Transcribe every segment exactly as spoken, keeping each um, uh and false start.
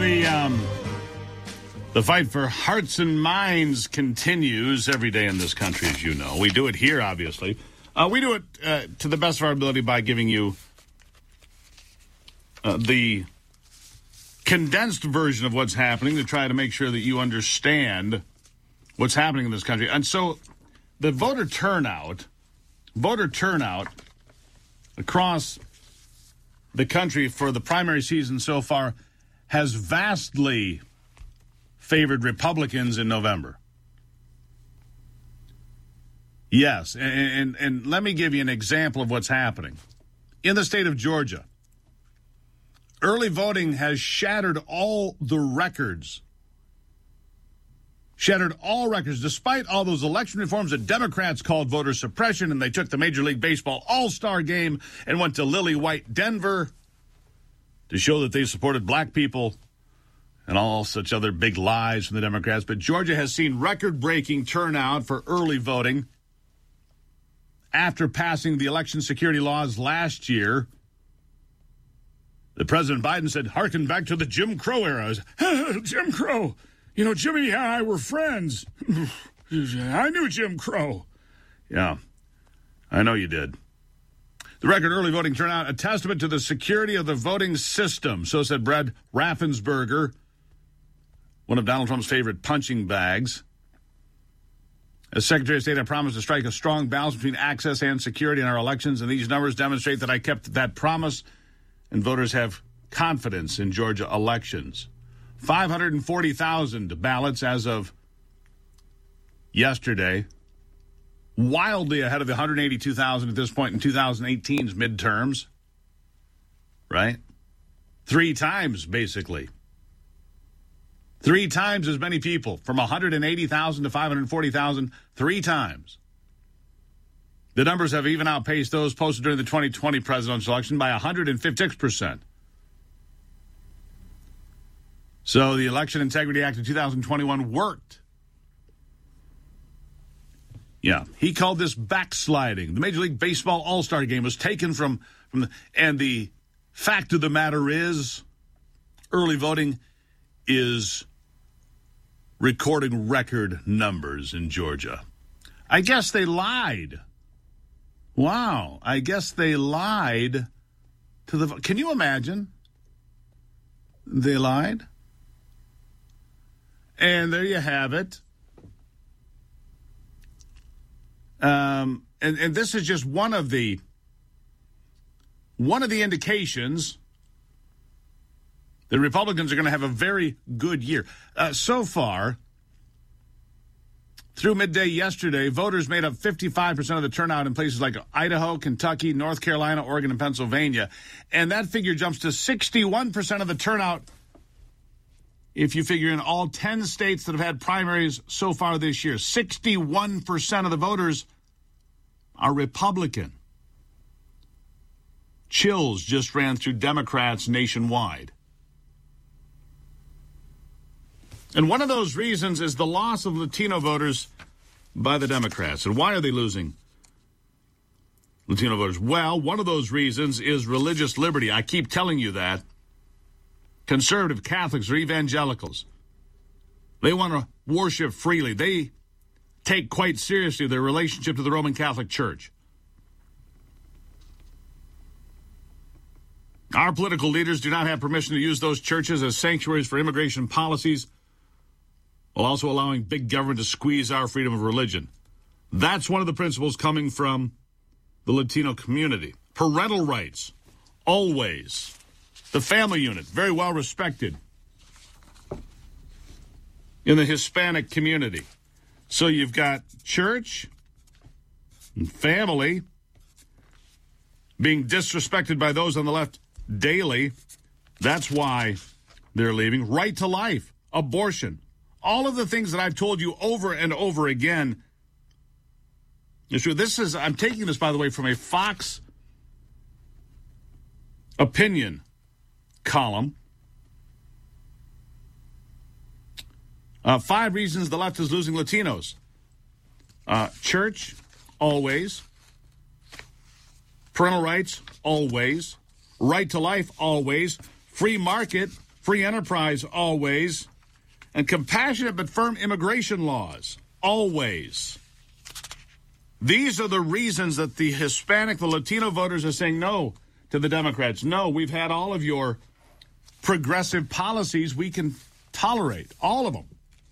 the um, the fight for hearts and minds continues every day in this country, as you know. We do it here, obviously. Uh, we do it uh, to the best of our ability by giving you uh, the condensed version of what's happening to try to make sure that you understand what's happening in this country. And so the voter turnout, voter turnout across the country for the primary season so far has vastly favored Republicans in November. Yes, and, and, and let me give you an example of what's happening. In the state of Georgia, early voting has shattered all the records. Shattered all records, despite all those election reforms that Democrats called voter suppression, and they took the Major League Baseball All-Star Game and went to Lily White Denver to show that they supported black people and all such other big lies from the Democrats. But Georgia has seen record-breaking turnout for early voting after passing the election security laws last year. The President Biden said, "Harken back to the Jim Crow era." Jim Crow. You know, Jimmy and I were friends. I knew Jim Crow. Yeah, I know you did. The record early voting turnout, a testament to the security of the voting system. So said Brad Raffensperger, one of Donald Trump's favorite punching bags. As Secretary of State, I promised to strike a strong balance between access and security in our elections, and these numbers demonstrate that I kept that promise, and voters have confidence in Georgia elections. five hundred forty thousand ballots as of yesterday, wildly ahead of the one hundred eighty-two thousand at this point in twenty eighteen's midterms, right? Three times, basically. Three times as many people, from one hundred eighty thousand to five hundred forty thousand, three times. The numbers have even outpaced those posted during the twenty twenty presidential election by one hundred fifty-six percent. So the Election Integrity Act of two thousand twenty-one worked. Yeah, he called this backsliding. The Major League Baseball All-Star Game was taken from, from the, and the fact of the matter is, early voting is recording record numbers in Georgia. I guess they lied. Wow, I guess they lied to the... Can you imagine? They lied. And there you have it. Um, and, and this is just one of the one of the indications that Republicans are going to have a very good year. Uh, so far, through midday yesterday, voters made up fifty-five percent of the turnout in places like Idaho, Kentucky, North Carolina, Oregon, and Pennsylvania. And that figure jumps to sixty-one percent of the turnout if you figure in all ten states that have had primaries so far this year. sixty-one percent of the voters are Republican. Chills just ran through Democrats nationwide. And one of those reasons is the loss of Latino voters by the Democrats. And why are they losing Latino voters? Well, one of those reasons is religious liberty. I keep telling you that. Conservative Catholics or evangelicals, they want to worship freely. They take quite seriously their relationship to the Roman Catholic Church. Our political leaders do not have permission to use those churches as sanctuaries for immigration policies, while also allowing big government to squeeze our freedom of religion. That's one of the principles coming from the Latino community. Parental rights, always. The family unit, very well respected in the Hispanic community. So you've got church and family being disrespected by those on the left daily. That's why they're leaving. Right to life, abortion, all of the things that I've told you over and over again. This is, I'm taking this, by the way, from a Fox opinion column. Uh, five reasons the left is losing Latinos. Uh, church, always. Parental rights, always. Right to life, always. Free market, free enterprise always, and compassionate but firm immigration laws always. These are the reasons that the Hispanic, the Latino voters are saying no to the Democrats. No, we've had all of your progressive policies we can tolerate, all of them.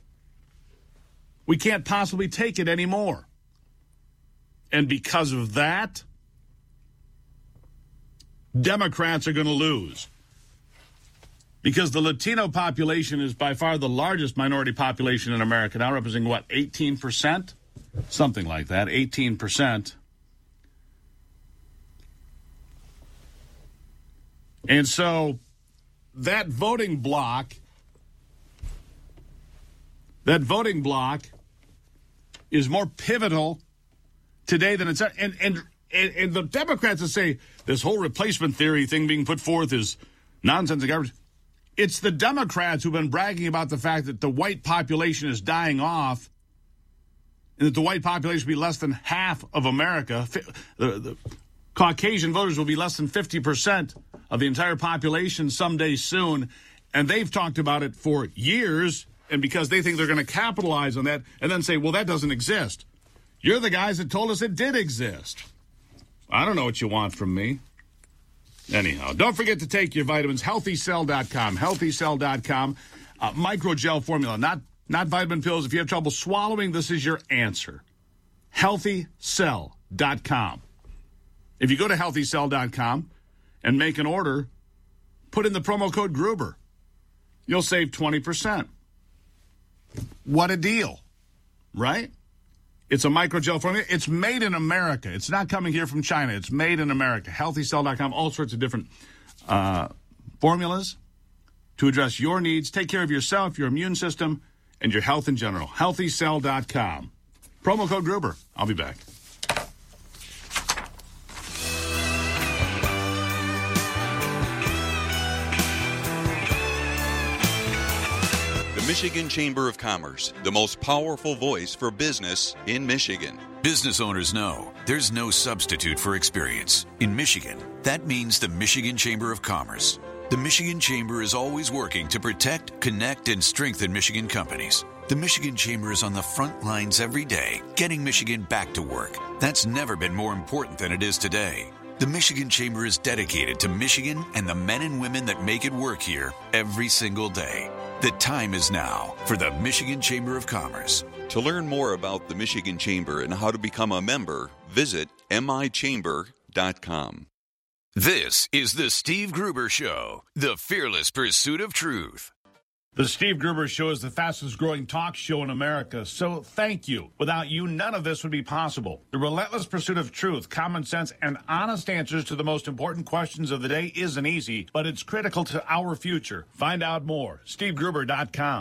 We can't possibly take it anymore. And because of that, Democrats are going to lose. Because the Latino population is by far the largest minority population in America, now representing, what, eighteen percent? Something like that, eighteen percent. And so that voting bloc, that voting bloc is more pivotal today than it's, and, and, and the Democrats that say this whole replacement theory thing being put forth is nonsense and garbage. It's the Democrats who've been bragging about the fact that the white population is dying off and that the white population will be less than half of America. The, the Caucasian voters will be less than fifty percent of the entire population someday soon. And they've talked about it for years, and because they think they're going to capitalize on that and then say, well, that doesn't exist. You're the guys that told us it did exist. I don't know what you want from me. Anyhow, don't forget to take your vitamins, healthy cell dot com, healthy cell dot com, uh, microgel formula, not not vitamin pills. If you have trouble swallowing, this is your answer. healthy cell dot com. If you go to healthy cell dot com and make an order, put in the promo code Gruber. You'll save twenty percent. What a deal, right? It's a microgel formula. It's made in America. It's not coming here from China. It's made in America. healthy cell dot com, all sorts of different uh, formulas to address your needs. Take care of yourself, your immune system, and your health in general. healthy cell dot com. Promo code Gruber. I'll be back. The Michigan Chamber of Commerce, the most powerful voice for business in Michigan. Business owners know there's no substitute for experience. In Michigan, that means the Michigan Chamber of Commerce. The Michigan Chamber is always working to protect, connect, and strengthen Michigan companies. The Michigan Chamber is on the front lines every day, getting Michigan back to work. That's never been more important than it is today. The Michigan Chamber is dedicated to Michigan and the men and women that make it work here every single day. The time is now for the Michigan Chamber of Commerce. To learn more about the Michigan Chamber and how to become a member, visit m i chamber dot com. This is the Steve Gruber Show, the fearless pursuit of truth. The Steve Gruber Show is the fastest growing talk show in America, so thank you. Without you, none of this would be possible. The relentless pursuit of truth, common sense, and honest answers to the most important questions of the day isn't easy, but it's critical to our future. Find out more. steve gruber dot com.